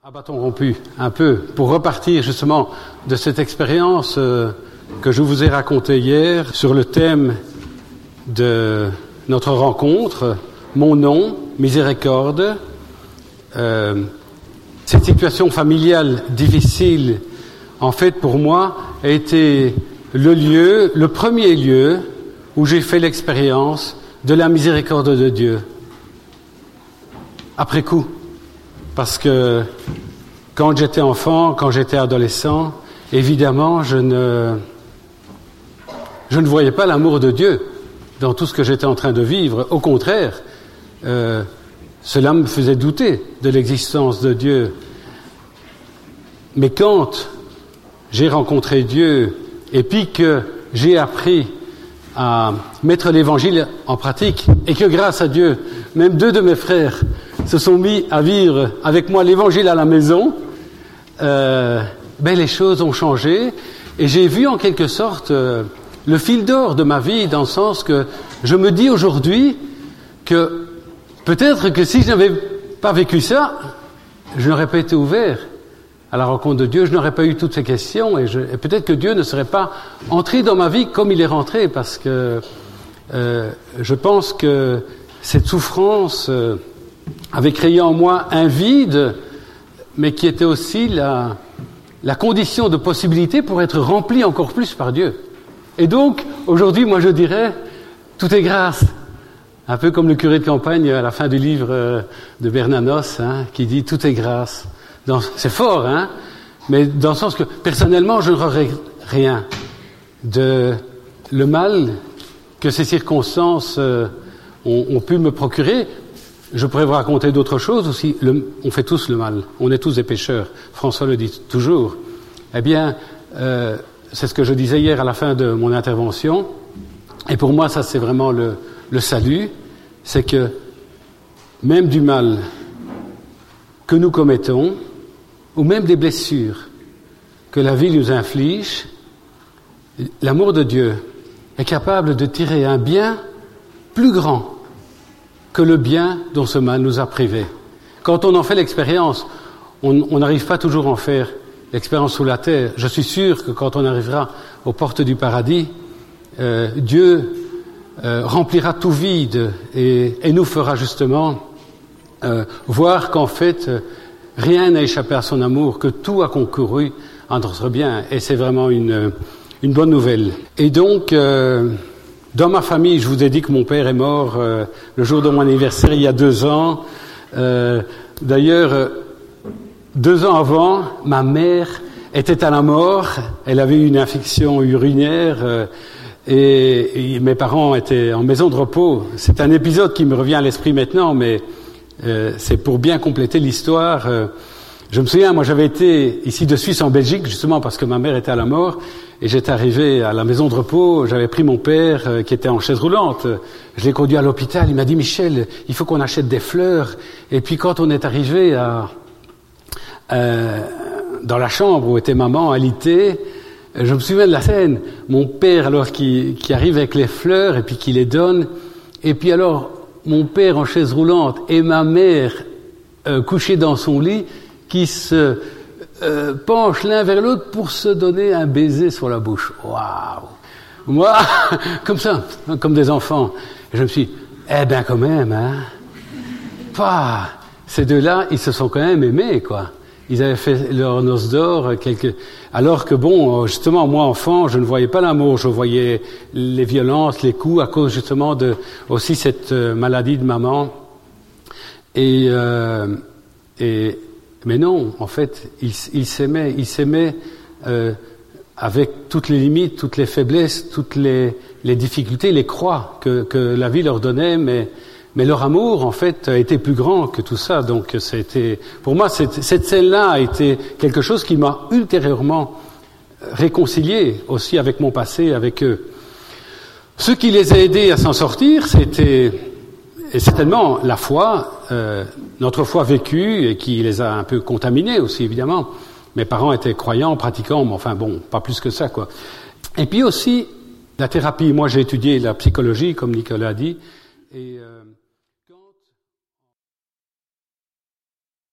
À bâton rompu, un peu, pour repartir justement de cette expérience que je vous ai racontée hier sur le thème de notre rencontre, mon nom, miséricorde, cette situation familiale difficile, en fait pour moi, a été le premier lieu où j'ai fait l'expérience de la miséricorde de Dieu. Après coup. Parce que quand j'étais enfant, quand j'étais adolescent, évidemment, je ne voyais pas l'amour de Dieu dans tout ce que j'étais en train de vivre. Au contraire, cela me faisait douter de l'existence de Dieu. Mais quand j'ai rencontré Dieu et puis que j'ai appris à mettre l'Évangile en pratique et que grâce à Dieu, même 2 de mes frères se sont mis à vivre avec moi l'Évangile à la maison, les choses ont changé et j'ai vu en quelque sorte le fil d'or de ma vie, dans le sens que je me dis aujourd'hui que peut-être que si je n'avais pas vécu ça, je n'aurais pas été ouvert à la rencontre de Dieu, je n'aurais pas eu toutes ces questions et peut-être que Dieu ne serait pas entré dans ma vie comme il est rentré, parce que je pense que cette souffrance avait créé en moi un vide, mais qui était aussi la condition de possibilité pour être rempli encore plus par Dieu. Et donc, aujourd'hui, moi je dirais, tout est grâce. Un peu comme le curé de campagne à la fin du livre de Bernanos, qui dit tout est grâce. C'est fort, mais dans le sens que, personnellement, je ne regrette rien de le mal que ces circonstances ont pu me procurer. Je pourrais vous raconter d'autres choses aussi. On fait tous le mal. On est tous des pécheurs. François le dit toujours. Eh bien, c'est ce que je disais hier à la fin de mon intervention. Et pour moi, ça, c'est vraiment le salut. C'est que même du mal que nous commettons, ou même des blessures que la vie nous inflige, l'amour de Dieu est capable de tirer un bien plus grand que le bien dont ce mal nous a privés. Quand on en fait l'expérience, on n'arrive pas toujours à en faire l'expérience sous la terre. Je suis sûr que quand on arrivera aux portes du paradis, Dieu remplira tout vide et nous fera justement voir qu'en fait, rien n'a échappé à son amour, que tout a concouru à notre bien. Et c'est vraiment une bonne nouvelle. Et donc, dans ma famille, je vous ai dit que mon père est mort le jour de mon anniversaire, il y a 2 ans. D'ailleurs, 2 ans avant, ma mère était à la mort. Elle avait eu une infection urinaire et mes parents étaient en maison de repos. C'est un épisode qui me revient à l'esprit maintenant, mais c'est pour bien compléter l'histoire. Je me souviens, moi j'avais été ici de Suisse en Belgique, justement parce que ma mère était à la mort, et j'étais arrivé à la maison de repos, j'avais pris mon père qui était en chaise roulante, je l'ai conduit à l'hôpital, il m'a dit « Michel, il faut qu'on achète des fleurs ». Et puis quand on est arrivé dans la chambre où était maman, alitée, je me souviens de la scène, mon père alors qui arrive avec les fleurs et puis qui les donne, et puis alors mon père en chaise roulante et ma mère couchée dans son lit, qui se penchent l'un vers l'autre pour se donner un baiser sur la bouche. Waouh! Moi, comme ça, comme des enfants. Et je me suis dit, quand même, ces deux-là, ils se sont quand même aimés, quoi. Ils avaient fait leur noce d'or, alors que bon, justement, moi, enfant, je ne voyais pas l'amour, je voyais les violences, les coups, à cause justement de aussi cette maladie de maman. Mais non, en fait, ils s'aimaient avec toutes les limites, toutes les faiblesses, toutes les difficultés, les croix que la vie leur donnait, mais leur amour, en fait, a été plus grand que tout ça. Donc, pour moi, cette scène-là a été quelque chose qui m'a ultérieurement réconcilié aussi avec mon passé, avec eux. Ce qui les a aidés à s'en sortir, c'était certainement la foi, notre foi vécue, et qui les a un peu contaminés aussi, évidemment. Mes parents étaient croyants, pratiquants, mais enfin bon, pas plus que ça, quoi. Et puis aussi, la thérapie. Moi, j'ai étudié la psychologie, comme Nicolas a dit, et